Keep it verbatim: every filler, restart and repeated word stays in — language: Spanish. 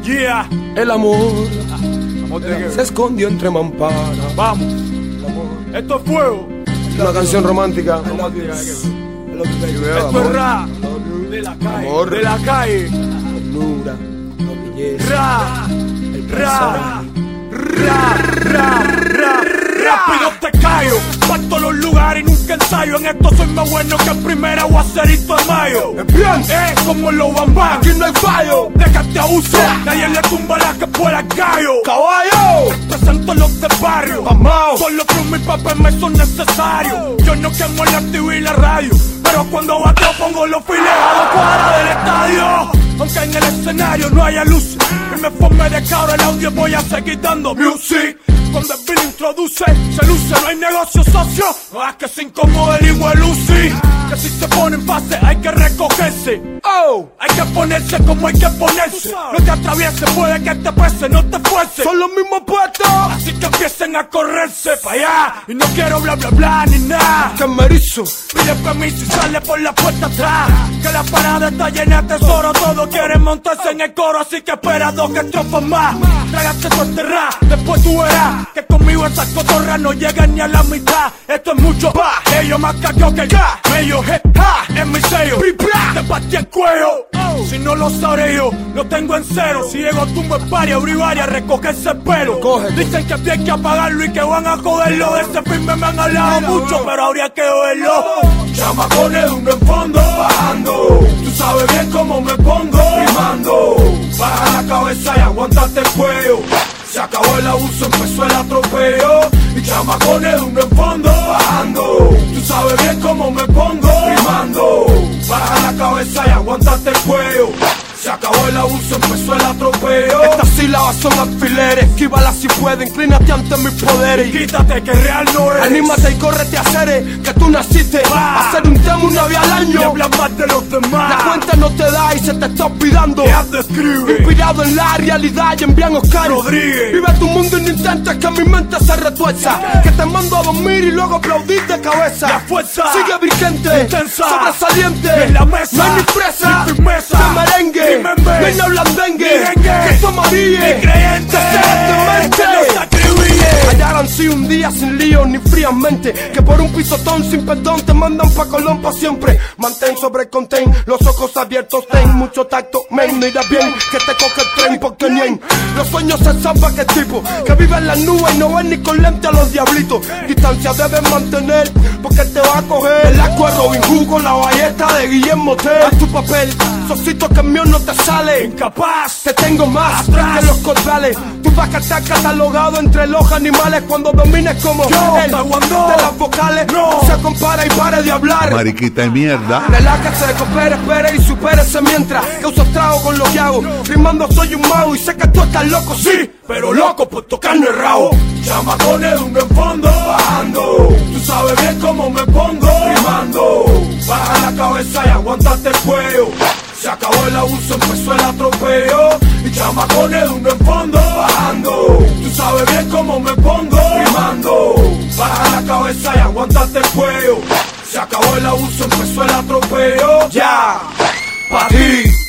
Yeah. El amor Vamos, te se escondió entre mamparas. Vamos. El amor. Esto es fuego. Una canción romántica. Romántica. I love you, baby. Esto Amor. es ra. I love you. De la calle. Amor. De la calle. Ternura, la belleza, Ra. el Ra. presente. Ra. Ra. Ra. Rápido te callo. Parto los lugares y nunca ensayo. En esto soy más bueno que el primer aguacerito de mayo. Bien, Eh, como los bambán. aquí no hay fallo. Déjate abuso. Nadie le tumba la que pueda al gallo. Caballo, Presento los de barrio. Vamos. Solo que mis papás me son necesarios. Yo no quemo la T V y la radio, pero cuando bateo pongo los files a dos cuadras del estadio. Aunque en el escenario no haya luz y me forme de cabra el audio, voy a seguir dando music. Cuando el Bill introduce, se luce, no hay negocio socio. No es que se incomode el hijo de Lucy. Que si se pone en fase hay que recogerse. Oh, hay que ponerse como hay que ponerse. No te atravieses, puede que te pese, no te fuerces. son los mismos puestos. Así que empiecen a correrse pa' allá. Y no quiero bla bla bla ni nada. Que me erizo. Pide permiso y sale por la puerta atrás. Que la parada está llena de tesoro. Todos quieren montarse en el coro, así que espera dos que estrofas más. Trágate tu enterrar, después tú verás que conmigo esas cotorras no llegan ni a la mitad. Esto es mucho pa', ellos más cagó que ya. Ellos ja, es mi sello. Te partí el cuello. Si no lo sabré yo, lo tengo en cero. Si llego tumbo es paria, abrir varias, recogerse el pelo. Cógete. Dicen que hay que apagarlo y que van a joderlo. De ese filme me han hablado mucho, pero habría que verlo. Chamacones de uno en fondo, bajando. Tú sabes bien cómo me pongo, rimando. Baja la cabeza y aguántate el cuello. Se acabó el abuso, empezó el atropello. Y chamacones de uno en fondo, bajando. Tú sabes bien cómo me pongo, rimando. Baja la cabeza y aguántate el cuello. Se acabó el abuso, empezó el atropello. Estas sílabas son alfileres. Esquívala si puede, inclínate ante mis poderes. Quítate que real no es. Anímate y córrete a hacer que tú naciste a hacer un tema una vez al Y año. habla más de los demás. La cuenta no te da y se te está olvidando. Deja de escribir. Inspirado en la realidad y en bien Oscar Rodríguez. Vive tu mundo y no intentes que mi mente se retuerza. Que te mando a dormir y luego aplaudir de cabeza. La fuerza sigue vigente, intensa, sobresaliente. en la mesa, no hay ni presa, ni firmeza, de merengue, ni membe, no hay no blandengue, ni dengue, que somos amarilles, ni creyente, demente. que nos atribuye. Hallaron si un día sin lío ni fríamente, que por un pisotón sin perdón te mandan pa' Colón pa' siempre. Mantén sobre el contain, los ojos abiertos, ten mucho tacto, men, mira bien que te coge el tren porque ni en los sueños se salva que tipo que vive en las nubes y no ven ni con lente a los diablitos. Distancia debes mantener porque te va a coger el agua de Robin Hood con la ballesta de Guillermo Tell. Haz tu papel, socito que el mío no te sale. Incapaz, Te tengo más atrás que los cordales. Tú vas a estar catalogado entre los animales cuando domines como Yo, él. taekwondo. De las vocales No. se compara y pare de hablar. Mariquita de mierda. Relájese, coopere, espere y supérese mientras causa estrago con lo que hago. Rimando soy un mago y sé que tú estás loco, sí, pero loco por tocarme el rabo. Chamacones de uno en fondo, bajando. Tú sabes bien cómo me pongo, rimando. Baja la cabeza y aguántate el cuello. Se acabó el abuso, empezó el atropello. Y chamacones de uno en fondo, bajando. Tú sabes bien cómo me pongo, rimando. Baja la cabeza y aguántate el cuello. Se acabó el abuso, empezó el atropello. Ya, pa' ti.